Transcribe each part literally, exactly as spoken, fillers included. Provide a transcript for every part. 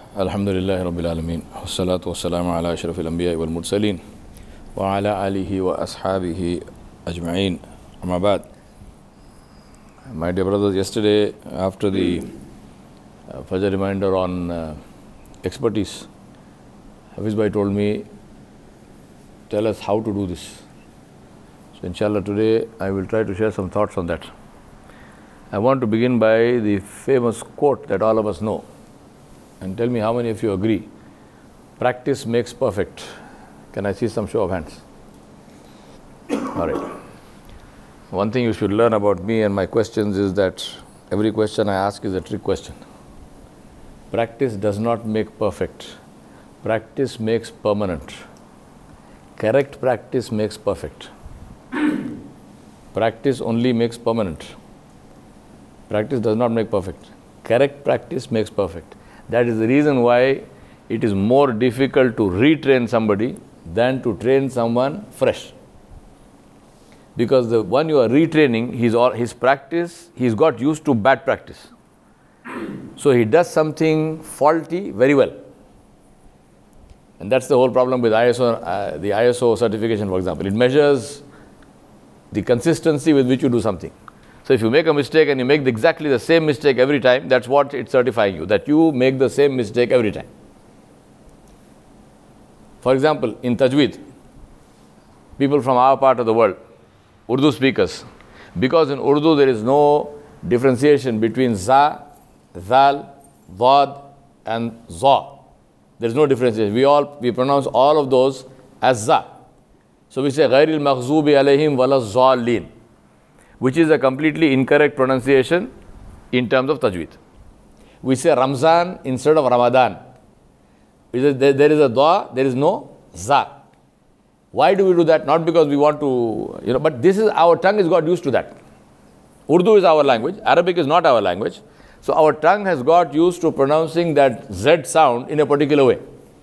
Alhamdulillah Rabbil Alameen. Wassalatu wassalamu ala ashrafil anbiya wal mursaleen wa ala alihi wa ashabihi ajma'een. Amma ba'd. My dear brothers, yesterday after the uh, Fajr reminder on uh, expertise, Hafiz Bhai told me, tell us how to do this. So inshallah today I will try to share some thoughts on that. I want to begin by the famous quote that all of us know. And tell me how many of you agree. Practice makes perfect. Can I see some show of hands? All right. One thing you should learn about me and my questions is that every question I ask is a trick question. Practice does not make perfect. Practice makes permanent. Correct practice makes perfect. Practice only makes permanent. Practice does not make perfect. Correct practice makes perfect. That is the reason why it is more difficult to retrain somebody than to train someone fresh. Because the one you are retraining, his, or his practice, he's got used to bad practice. So he does something faulty very well. And that's the whole problem with I S O, uh, the I S O certification, for example. It measures the consistency with which you do something. So if you make a mistake and you make exactly the same mistake every time, that's what it's certifying you, that you make the same mistake every time. For example, in Tajweed, people from our part of the world, Urdu speakers, because in Urdu there is no differentiation between za, zal, wad and za. There is no differentiation. We all, we pronounce all of those as za. So we say, ghairil maghzubi alayhim wala zalleen, which is a completely incorrect pronunciation in terms of Tajweed. We say Ramzan instead of Ramadan. There is a dua, there is no za. Why do we do that? Not because we want to, you know, but this is, our tongue has got used to that. Urdu is our language, Arabic is not our language. So our tongue has got used to pronouncing that Z sound in a particular way.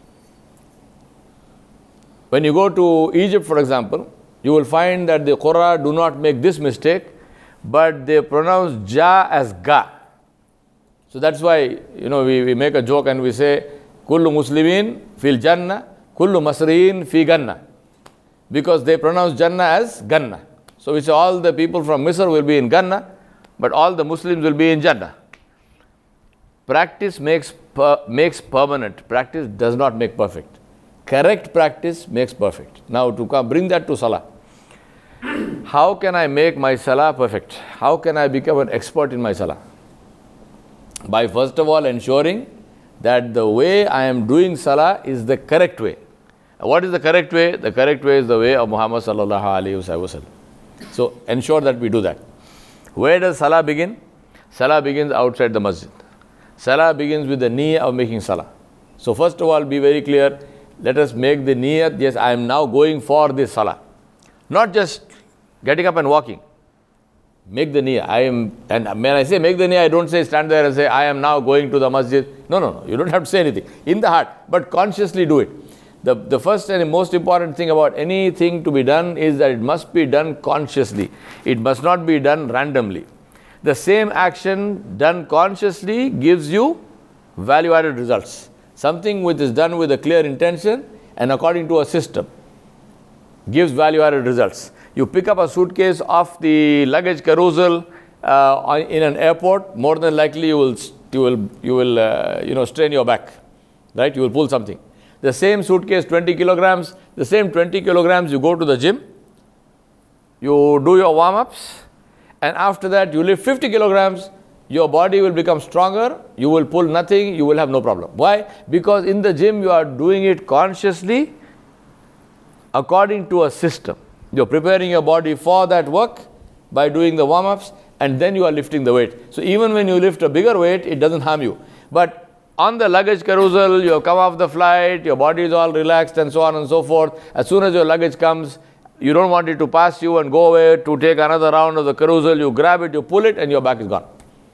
When you go to Egypt, for example, you will find that the Qurra do not make this mistake, but they pronounce ja as ga. So that's why, you know, we, we make a joke and we say, kullu muslimin fil jannah, kullu masriin fi ganna. Because they pronounce Jannah as Ganna. So we say all the people from Misr will be in Ganna, but all the Muslims will be in Jannah. Practice makes, per, makes permanent. Practice does not make perfect. Correct practice makes perfect. Now to come, bring that to Salah. How can I make my Salah perfect? How can I become an expert in my Salah? By first of all ensuring that the way I am doing Salah is the correct way. What is the correct way? The correct way is the way of Muhammad sallallahu alaihi wasallam. So ensure that we do that. Where does Salah begin? Salah begins outside the masjid. Salah begins with the niyyah of making Salah. So first of all, be very clear. Let us make the niyyah, yes, I am now going for this Salah. Not just getting up and walking. Make the niyyah. I am, and when I say make the niyyah, I don't say stand there and say, I am now going to the masjid. No, no, no. You don't have to say anything. In the heart, but consciously do it. The, the first and most important thing about anything to be done is that it must be done consciously. It must not be done randomly. The same action done consciously gives you value-added results. Something which is done with a clear intention and according to a system gives value-added results. You pick up a suitcase off the luggage carousel uh, in an airport, more than likely you will, you will, you will uh, you know, strain your back, right? You will pull something. The same suitcase, twenty kilograms, the same twenty kilograms, you go to the gym, you do your warm-ups, and after that you lift fifty kilograms, your body will become stronger, you will pull nothing, you will have no problem. Why? Because in the gym you are doing it consciously according to a system. You are preparing your body for that work by doing the warm-ups, and then you are lifting the weight. So even when you lift a bigger weight, it doesn't harm you. But on the luggage carousel, you have come off the flight, your body is all relaxed and so on and so forth. As soon as your luggage comes, you don't want it to pass you and go away to take another round of the carousel. You grab it, you pull it, and your back is gone.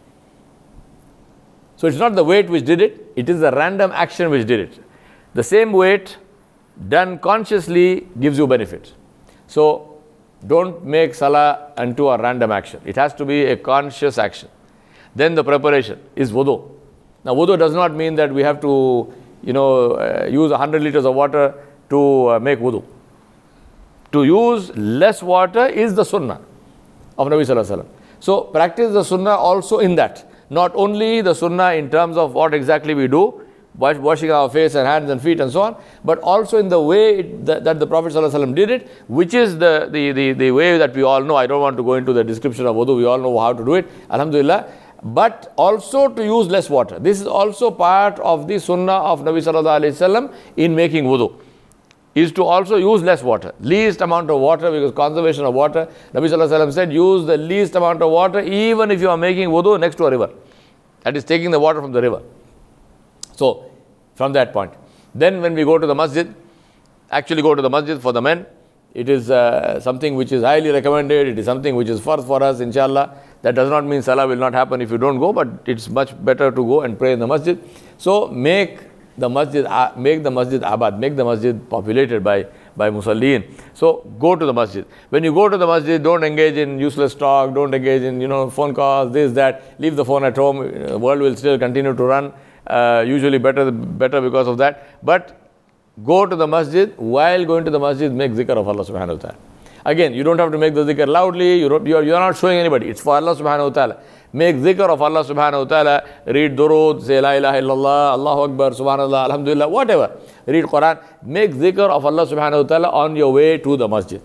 So it's not the weight which did it, it is the random action which did it. The same weight done consciously gives you benefit. So don't make Salah into a random action. It has to be a conscious action. Then the preparation is wudu. Now, wudu does not mean that we have to, you know, uh, use one hundred liters of water to uh, make wudu. To use less water is the sunnah of Nabi Sallallahu Alaihi Wasallam. So, practice the sunnah also in that. Not only the sunnah in terms of what exactly we do, washing our face and hands and feet and so on, but also in the way it, that, that the Prophet Sallallahu Alaihi Wasallam did it, which is the, the, the, the way that we all know. I don't want to go into the description of wudu, we all know how to do it, alhamdulillah. But also to use less water. This is also part of the sunnah of Nabi Sallallahu Alaihi Wasallam in making wudu, is to also use less water. Least amount of water, because conservation of water. Nabi Sallallahu Alaihi Wasallam said, use the least amount of water even if you are making wudu next to a river. That is taking the water from the river. So, from that point. Then when we go to the masjid, actually go to the masjid for the men, it is uh, something which is highly recommended, it is something which is first for us, inshallah. That does not mean salah will not happen if you don't go, but it's much better to go and pray in the masjid. So, make the masjid, uh, make the masjid abad, make the masjid populated by, by musalleen. So, go to the masjid. When you go to the masjid, don't engage in useless talk, don't engage in, you know, phone calls, this, that. Leave the phone at home, the world will still continue to run. Uh, usually better better because of that. But go to the masjid. While going to the masjid, make zikr of Allah subhanahu wa ta'ala. Again, you don't have to make the zikr loudly. You don't, you're, you're not showing anybody. It's for Allah subhanahu wa ta'ala. Make zikr of Allah subhanahu wa ta'ala. Read durood, say la ilaha illallah, Allahu Akbar, subhanallah, alhamdulillah, whatever. Read Quran. Make zikr of Allah subhanahu wa ta'ala on your way to the masjid.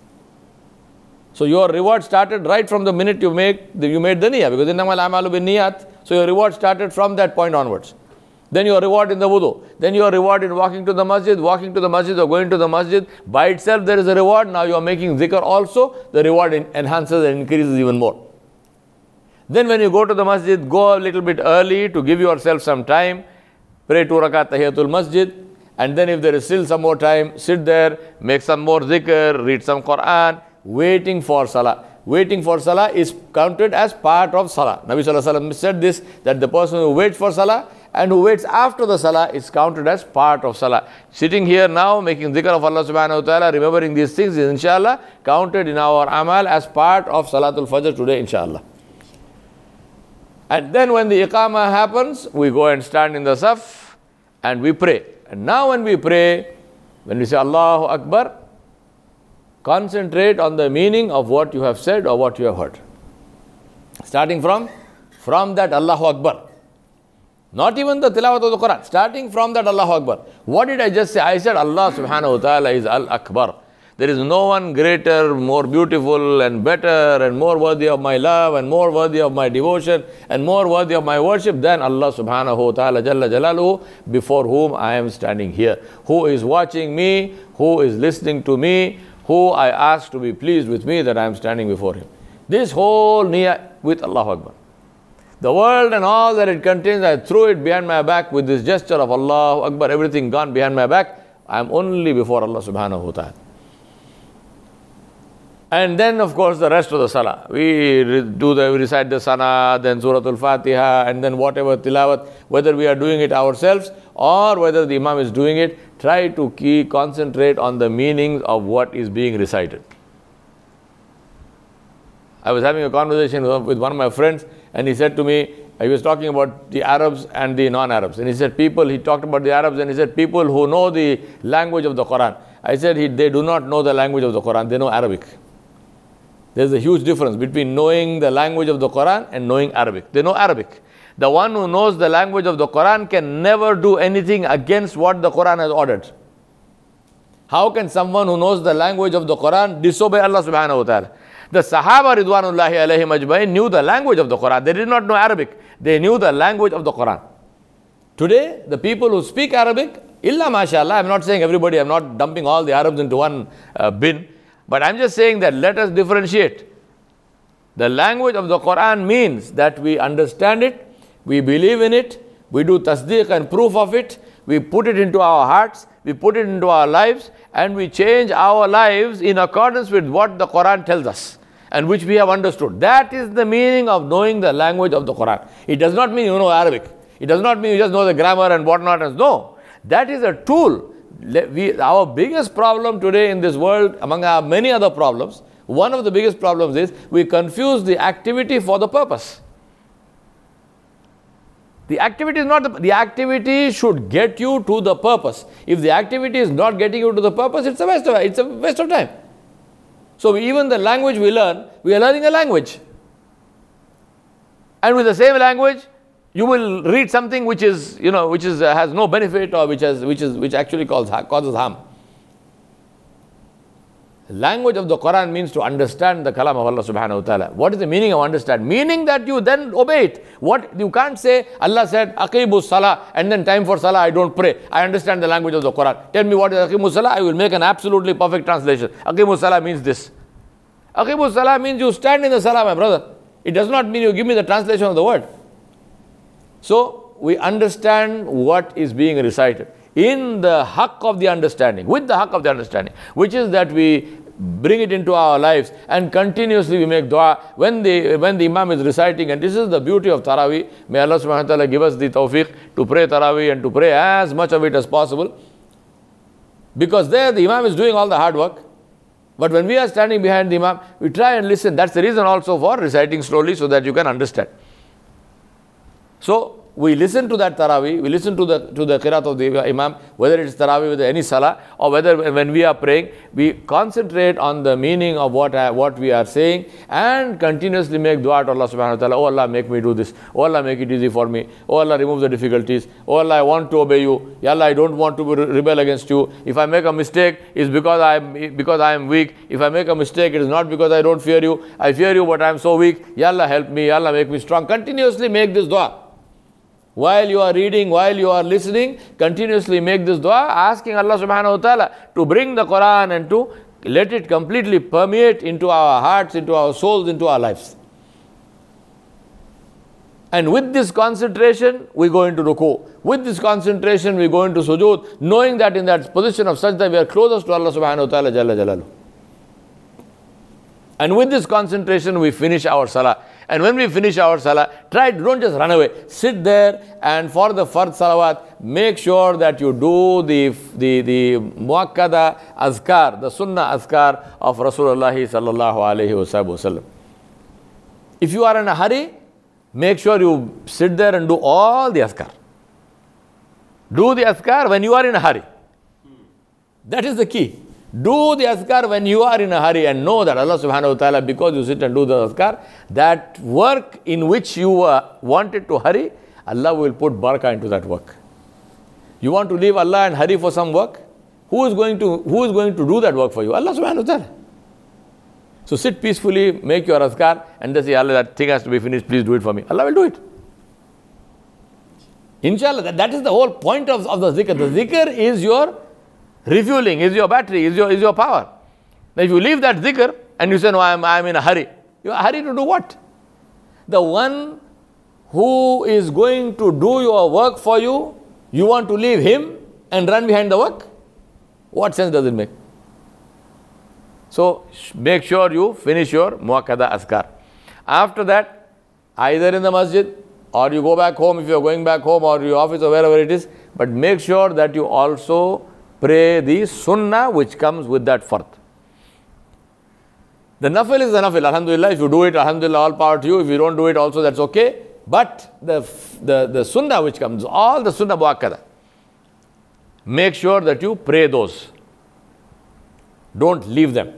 So your reward started right from the minute you make you made the niyyah, because innamal a'malu bin niyyat. So your reward started from that point onwards. Then your reward in the wudu. Then your reward in walking to the masjid, walking to the masjid or going to the masjid. By itself there is a reward. Now you are making zikr also. The reward enhances and increases even more. Then when you go to the masjid, go a little bit early to give yourself some time. Pray two rakat tahiyatul masjid. And then if there is still some more time, sit there, make some more zikr, read some Quran, waiting for salah. Waiting for salah is counted as part of salah. Nabi Sallallahu Alaihi Wasallam said this, that the person who waits for salah and who waits after the salah is counted as part of salah. Sitting here now, making zikr of Allah subhanahu wa ta'ala, remembering these things is inshallah counted in our amal as part of Salatul Fajr today, inshallah. And then when the iqamah happens, we go and stand in the saf and we pray. And now when we pray, when we say Allahu Akbar, concentrate on the meaning of what you have said or what you have heard. Starting from, from that Allahu Akbar. Not even the tilawat of the Quran. Starting from that Allahu Akbar. What did I just say? I said Allah subhanahu wa ta'ala is Al-Akbar. There is no one greater, more beautiful and better and more worthy of my love and more worthy of my devotion and more worthy of my worship than Allah subhanahu wa ta'ala Jalla Jalaluhu, before whom I am standing here. Who is watching me, who is listening to me, who I ask to be pleased with me that I am standing before him. This whole niyyah with Allahu Akbar. The world and all that it contains, I threw it behind my back with this gesture of Allahu Akbar, everything gone behind my back. I am only before Allah subhanahu wa ta'ala. And then of course the rest of the salah. We do the, we recite the sana, then Suratul Fatiha, and then whatever tilawat, whether we are doing it ourselves or whether the Imam is doing it, try to key, concentrate on the meanings of what is being recited. I was having a conversation with one of my friends and he said to me, he was talking about the Arabs and the non-Arabs. And he said people, he talked about the Arabs and he said people who know the language of the Quran. I said he, they do not know the language of the Quran, they know Arabic. There's a huge difference between knowing the language of the Quran and knowing Arabic. They know Arabic. The one who knows the language of the Quran can never do anything against what the Quran has ordered. How can someone who knows the language of the Quran disobey Allah subhanahu wa ta'ala? The Sahaba Ridwanullahi alayhim ajmain knew the language of the Quran. They did not know Arabic. They knew the language of the Quran. Today, the people who speak Arabic, illa mashallah, I'm not saying everybody, I'm not dumping all the Arabs into one uh, bin. But I'm just saying that let us differentiate. The language of the Quran means that we understand it, we believe in it, we do tasdeeq and proof of it, we put it into our hearts, we put it into our lives, and we change our lives in accordance with what the Quran tells us and which we have understood. That is the meaning of knowing the language of the Quran. It does not mean you know Arabic. It does not mean you just know the grammar and whatnot. No, that is a tool. We, our biggest problem today in this world, among our many other problems, one of the biggest problems is we confuse the activity for the purpose. The activity is not the, the activity should get you to the purpose. If the activity is not getting you to the purpose, it's a waste of it's a waste of time. So even the language we learn, we are learning a language. And with the same language, you will read something which is, you know, which is uh, has no benefit, or which has which is which actually causes causes harm. The language of the Quran means to understand the kalam of Allah subhanahu wa ta'ala. What is the meaning of understand? Meaning that you then obey it. What you can't say, Allah said, Aqimus salah, and then time for salah, I don't pray. I understand the language of the Quran. Tell me what is Aqimus salah, I will make an absolutely perfect translation. Aqimus salah means this. Aqimus salah means you stand in the salah, my brother. It does not mean you give me the translation of the word. So we understand what is being recited in the haqq of the understanding, with the haqq of the understanding, which is that we bring it into our lives and continuously we make dua when the when the Imam is reciting. And this is the beauty of Taraweeh. May Allah subhanahu wa ta'ala give us the tawfiq to pray Taraweeh and to pray as much of it as possible, because there the Imam is doing all the hard work. But when we are standing behind the Imam, we try and listen. That's the reason also for reciting slowly, so that you can understand. So we listen to that Taraweeh, we listen to the to the qiraat of the Imam, whether it's Taraweeh with any salah, or whether when we are praying, we concentrate on the meaning of what I, what we are saying, and continuously make dua to Allah subhanahu wa ta'ala. Oh Allah, make me do this. Oh Allah, make it easy for me. Oh Allah, remove the difficulties. Oh Allah, I want to obey you. Ya Allah, I don't want to rebel against you. If I make a mistake, it's because I am because I am weak. If I make a mistake, it is not because I don't fear you. I fear you, but I am so weak. Ya Allah, help me. Ya Allah, make me strong. Continuously make this dua. While you are reading, while you are listening, continuously make this dua, asking Allah subhanahu wa ta'ala to bring the Quran and to let it completely permeate into our hearts, into our souls, into our lives. And with this concentration, we go into ruku. With this concentration, we go into sujood, knowing that in that position of sajda, we are closest to Allah subhanahu wa ta'ala jalla jalaluhu. And with this concentration, we finish our salah. And when we finish our salah, try, don't just run away. Sit there, and for the fard salawat, make sure that you do the the, the muakkada azkar, the sunnah azkar of Rasulullah sallallahu alayhi wa sallam. If you are in a hurry, make sure you sit there and do all the azkar. Do the azkar when you are in a hurry. That is the key. Do the azkar when you are in a hurry, and know that Allah subhanahu wa ta'ala, because you sit and do the azkar, that work in which you uh, wanted to hurry, Allah will put barakah into that work. You want to leave Allah and hurry for some work? Who is going to who is going to do that work for you? Allah subhanahu wa ta'ala. So sit peacefully, make your azkar, and then say, Allah, that thing has to be finished, please do it for me. Allah will do it. Inshallah, that, that is the whole point of, of the zikr. The zikr is your refueling, is your battery, is your is your power. Now if you leave that zikr and you say, no, I am, I am in a hurry. You are in a hurry to do what? The one who is going to do your work for you, you want to leave him and run behind the work? What sense does it make? So make sure you finish your muakkada azkar. After that, either in the masjid, or you go back home if you are going back home, or your office, or wherever it is, but make sure that you also pray the sunnah which comes with that fard. The nafil is the nafil. Alhamdulillah, if you do it, alhamdulillah, all power to you. If you don't do it also, that's okay. But the, the, the sunnah which comes, all the sunnah muakkada, make sure that you pray those. Don't leave them.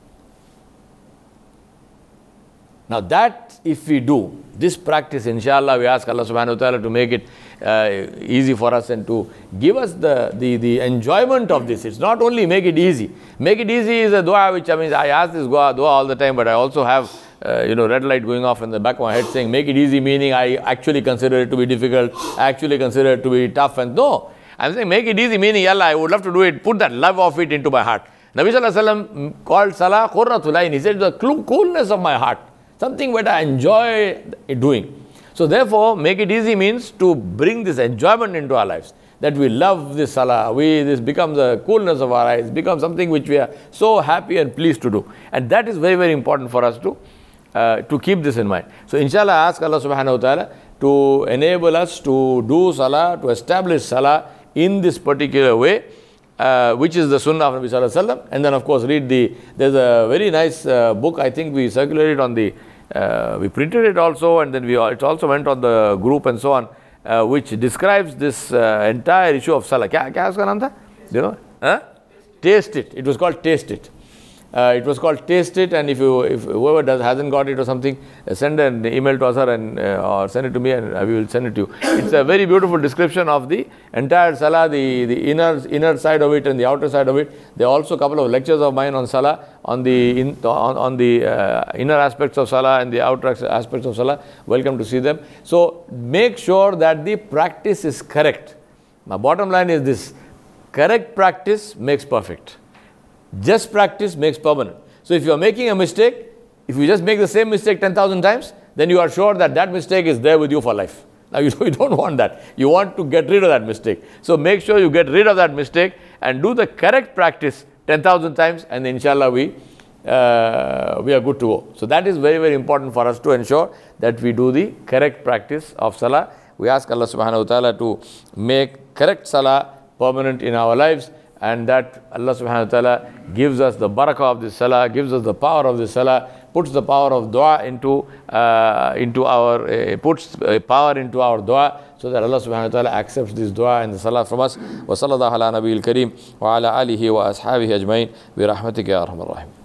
Now that if we do this practice, inshallah, we ask Allah subhanahu wa ta'ala to make it uh, easy for us and to give us the, the, the enjoyment of this. It's not only make it easy. Make it easy is a dua which, I mean, I ask this dua, dua all the time, but I also have, uh, you know, red light going off in the back of my head saying, make it easy, meaning I actually consider it to be difficult, I actually consider it to be tough. And no, I'm saying make it easy, meaning, yalla, I would love to do it, put that love of it into my heart. Nabi sallallahu alayhi wa sallam called salah qurratul ayn. He said, the coolness of my heart. Something that I enjoy doing. So therefore, make it easy means to bring this enjoyment into our lives. That we love this salah, we this becomes a coolness of our eyes, becomes something which we are so happy and pleased to do. And that is very, very important for us to uh, to keep this in mind. So inshallah, ask Allah subhanahu wa ta'ala to enable us to do salah, to establish salah in this particular way, uh, which is the sunnah of Nabi sallallahu alaihi wasallam. And then of course read the, there's a very nice uh, book, I think we circulated on the, uh, we printed it also, and then we it also went on the group and so on. uh, which describes this uh, entire issue of salah. Kya, kya uska naam tha? Do you know? Huh? Taste It. It was called Taste It. Uh, it was called Taste It, and if you, if whoever does hasn't got it or something, uh, send an email to us and uh, or send it to me, and we will send it to you. It's a very beautiful description of the entire salah, the the inner inner side of it and the outer side of it. There are also a couple of lectures of mine on salah, on the in, on, on the uh, inner aspects of salah and the outer aspects of salah. Welcome to see them. So make sure that the practice is correct. My bottom line is this: correct practice makes perfect. Just practice makes permanent. So if you are making a mistake, if you just make the same mistake ten thousand times, then you are sure that that mistake is there with you for life. Now you, you don't want that. You want to get rid of that mistake. So make sure you get rid of that mistake and do the correct practice ten thousand times, and inshallah we, uh, we are good to go. So that is very, very important for us to ensure that we do the correct practice of salah. We ask Allah subhanahu wa ta'ala to make correct salah permanent in our lives, and that Allah subhanahu wa ta'ala gives us the barakah of this salah, gives us the power of this salah, puts the power of dua into uh, into our, uh, puts uh, power into our dua, so that Allah subhanahu wa ta'ala accepts this dua and the salah from us. Wa sallallahu ala nabiyil kareem wa ala alihi wa ashabihi ajmain bi rahmatika ya arhamar rahim.